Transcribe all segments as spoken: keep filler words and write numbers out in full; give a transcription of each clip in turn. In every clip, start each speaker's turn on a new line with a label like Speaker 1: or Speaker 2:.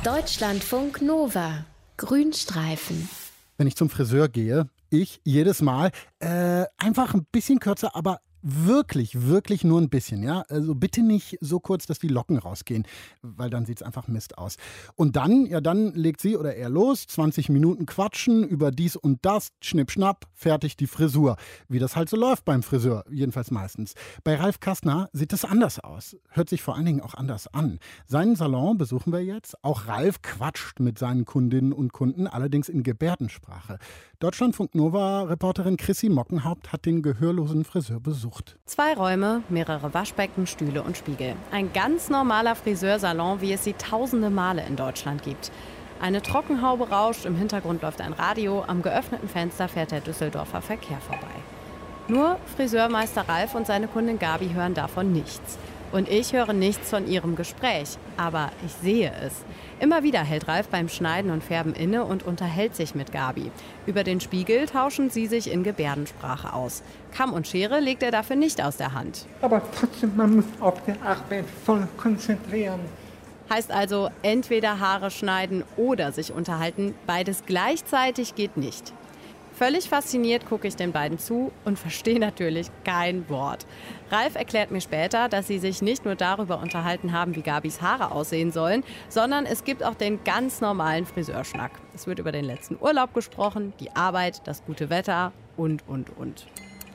Speaker 1: Deutschlandfunk Nova. Grünstreifen.
Speaker 2: Wenn ich zum Friseur gehe, ich jedes Mal äh, einfach ein bisschen kürzer, aber wirklich, wirklich nur ein bisschen, ja. Also bitte nicht so kurz, dass die Locken rausgehen, weil dann sieht es einfach Mist aus. Und dann, ja, dann legt sie oder er los, zwanzig Minuten quatschen über dies und das, schnipp, schnapp, fertig die Frisur. Wie das halt so läuft beim Friseur, jedenfalls meistens. Bei Ralf Kastner sieht es anders aus, hört sich vor allen Dingen auch anders an. Seinen Salon besuchen wir jetzt. Auch Ralf quatscht mit seinen Kundinnen und Kunden, allerdings in Gebärdensprache. Deutschlandfunk Nova-Reporterin Chrissy Mockenhaupt hat den gehörlosen Friseur besucht.
Speaker 3: Zwei Räume, mehrere Waschbecken, Stühle und Spiegel. Ein ganz normaler Friseursalon, wie es sie tausende Male in Deutschland gibt. Eine Trockenhaube rauscht, im Hintergrund läuft ein Radio, am geöffneten Fenster fährt der Düsseldorfer Verkehr vorbei. Nur Friseurmeister Ralf und seine Kundin Gabi hören davon nichts. Und ich höre nichts von ihrem Gespräch, aber ich sehe es. Immer wieder hält Ralf beim Schneiden und Färben inne und unterhält sich mit Gabi. Über den Spiegel tauschen sie sich in Gebärdensprache aus. Kamm und Schere legt er dafür nicht aus der Hand.
Speaker 4: Aber trotzdem, man muss auf die Arbeit voll konzentrieren.
Speaker 3: Heißt also, entweder Haare schneiden oder sich unterhalten. Beides gleichzeitig geht nicht. Völlig fasziniert gucke ich den beiden zu und verstehe natürlich kein Wort. Ralf erklärt mir später, dass sie sich nicht nur darüber unterhalten haben, wie Gabis Haare aussehen sollen, sondern es gibt auch den ganz normalen Friseurschnack. Es wird über den letzten Urlaub gesprochen, die Arbeit, das gute Wetter und, und, und.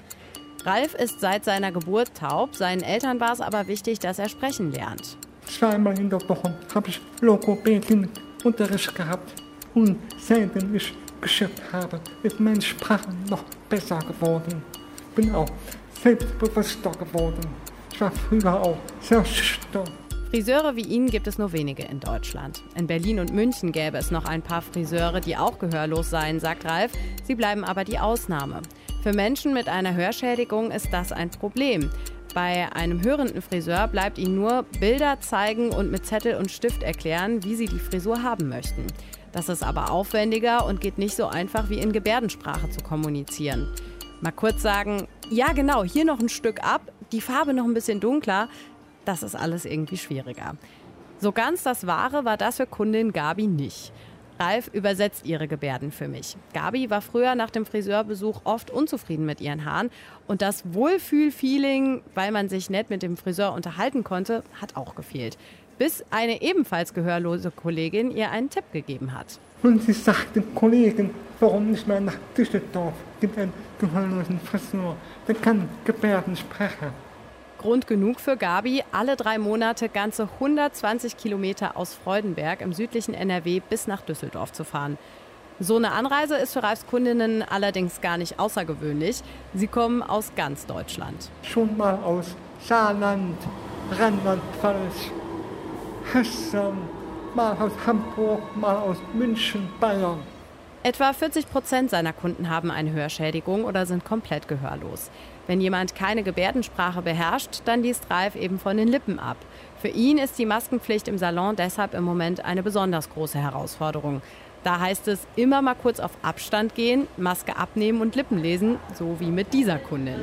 Speaker 3: Ralf ist seit seiner Geburt taub, seinen Eltern war es aber wichtig, dass er sprechen lernt.
Speaker 4: Zweimal in der Woche habe ich Logopädin-Unterricht gehabt und seitdem ich geschafft habe, ist meine Sprache noch besser geworden. Bin auch selbstbewusster geworden. Ich war früher auch sehr schüchtern.
Speaker 3: Friseure wie ihn gibt es nur wenige in Deutschland. In Berlin und München gäbe es noch ein paar Friseure, die auch gehörlos seien, sagt Ralf. Sie bleiben aber die Ausnahme. Für Menschen mit einer Hörschädigung ist das ein Problem. Bei einem hörenden Friseur bleibt ihnen nur Bilder zeigen und mit Zettel und Stift erklären, wie sie die Frisur haben möchten. Das ist aber aufwendiger und geht nicht so einfach wie in Gebärdensprache zu kommunizieren. Mal kurz sagen, ja genau, hier noch ein Stück ab, die Farbe noch ein bisschen dunkler, das ist alles irgendwie schwieriger. So ganz das Wahre war das für Kundin Gabi nicht. Ralf übersetzt ihre Gebärden für mich. Gabi war früher nach dem Friseurbesuch oft unzufrieden mit ihren Haaren. Und das Wohlfühl-Feeling, weil man sich nett mit dem Friseur unterhalten konnte, hat auch gefehlt. Bis eine ebenfalls gehörlose Kollegin ihr einen Tipp gegeben hat.
Speaker 4: Und sie sagte, Kollegen, warum nicht mal nach Düsseldorf? Gibt einen gehörlosen Friseur, der kann Gebärdensprache.
Speaker 3: Grund genug für Gabi, alle drei Monate ganze hundertzwanzig Kilometer aus Freudenberg im südlichen N R W bis nach Düsseldorf zu fahren. So eine Anreise ist für Ralfs Kundinnen allerdings gar nicht außergewöhnlich. Sie kommen aus ganz Deutschland.
Speaker 4: Schon mal aus Saarland, Rheinland-Pfalz, Hessen, mal aus Hamburg, mal aus München, Bayern.
Speaker 3: Etwa vierzig Prozent seiner Kunden haben eine Hörschädigung oder sind komplett gehörlos. Wenn jemand keine Gebärdensprache beherrscht, dann liest Ralf eben von den Lippen ab. Für ihn ist die Maskenpflicht im Salon deshalb im Moment eine besonders große Herausforderung. Da heißt es, immer mal kurz auf Abstand gehen, Maske abnehmen und Lippen lesen, so wie mit dieser Kundin.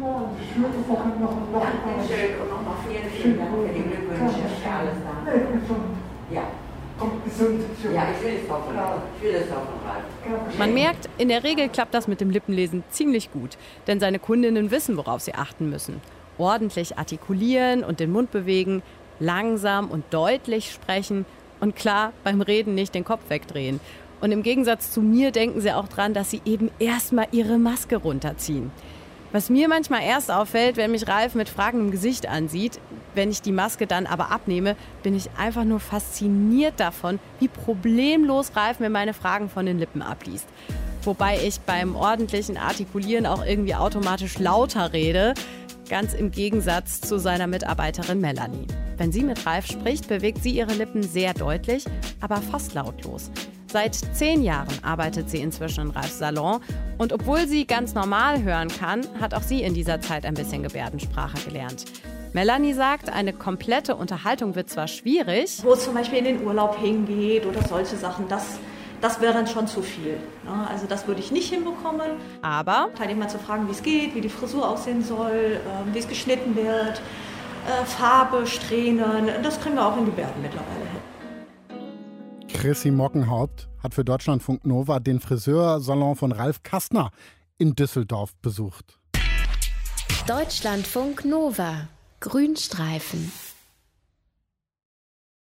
Speaker 3: Man merkt, in der Regel klappt das mit dem Lippenlesen ziemlich gut, denn seine Kundinnen wissen, worauf sie achten müssen. Ordentlich artikulieren und den Mund bewegen, langsam und deutlich sprechen und klar, beim Reden nicht den Kopf wegdrehen. Und im Gegensatz zu mir denken sie auch dran, dass sie eben erstmal ihre Maske runterziehen. Was mir manchmal erst auffällt, wenn mich Ralf mit fragendem Gesicht ansieht, wenn ich die Maske dann aber abnehme, bin ich einfach nur fasziniert davon, wie problemlos Ralf mir meine Fragen von den Lippen abliest. Wobei ich beim ordentlichen Artikulieren auch irgendwie automatisch lauter rede, ganz im Gegensatz zu seiner Mitarbeiterin Melanie. Wenn sie mit Ralf spricht, bewegt sie ihre Lippen sehr deutlich, aber fast lautlos. Seit zehn Jahren arbeitet sie inzwischen in Ralfs Salon und obwohl sie ganz normal hören kann, hat auch sie in dieser Zeit ein bisschen Gebärdensprache gelernt. Melanie sagt, eine komplette Unterhaltung wird zwar schwierig,
Speaker 5: wo es zum Beispiel in den Urlaub hingeht oder solche Sachen, das, das wäre dann schon zu viel. Also das würde ich nicht hinbekommen.
Speaker 3: Aber
Speaker 5: Teilnehmer zu fragen, wie es geht, wie die Frisur aussehen soll, wie es geschnitten wird, Farbe, Strähnen, das kriegen wir auch in Gebärden mittlerweile hin.
Speaker 2: Chrissy Mockenhaupt hat für Deutschlandfunk Nova den Friseursalon von Ralf Kastner in Düsseldorf besucht.
Speaker 1: Deutschlandfunk Nova. Grünstreifen.